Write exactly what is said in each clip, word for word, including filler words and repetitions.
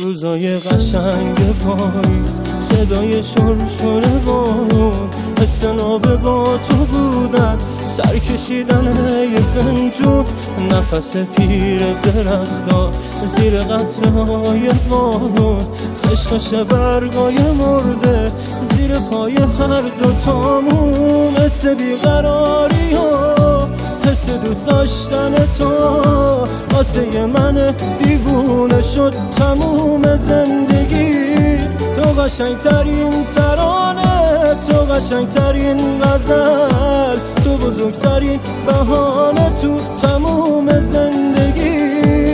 روزای قشنگ پاییز، صدای شرشر بارون، حس ناب با تو بودن، سر کشیدن یه فنجون، نفس پیر درختا زیر قطره‌های بارون، خشخش برگای مرده زیر پای هر دوتامون، حس بیقراری ها، حس دوست داشتن تو، واسه من دیوونه شد تموم زندگی. تو قشنگترین ترانه، تو قشنگترین غزل، تو بزرگترین بهانه تو تموم زندگی.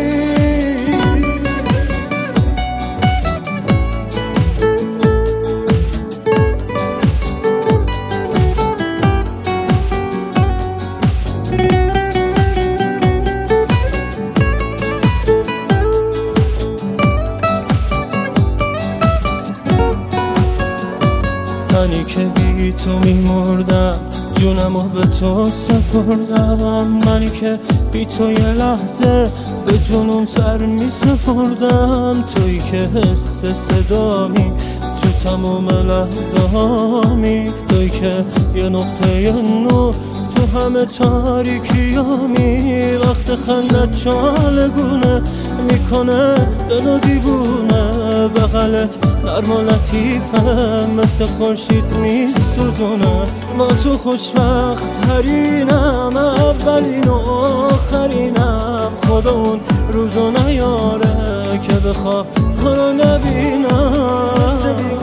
منی که بی تو میمردم، جونمو به تو سپردم، منی که بی تو یه لحظه به جنون سر میسپردم، تویی که حس صدامی تو تمام لحظه هامی، تویی که یه نقطه نور تو همه تاریکیامی، وقت خندت چالگونه میکنه دلو دیوونه، بغلت نرم و لطیفه مثل خورشید میسوزونه، با تو خوشبخت ترینم، اولین و آخرینم، خدا اون روزو نیاره که بخواه رو نبینم.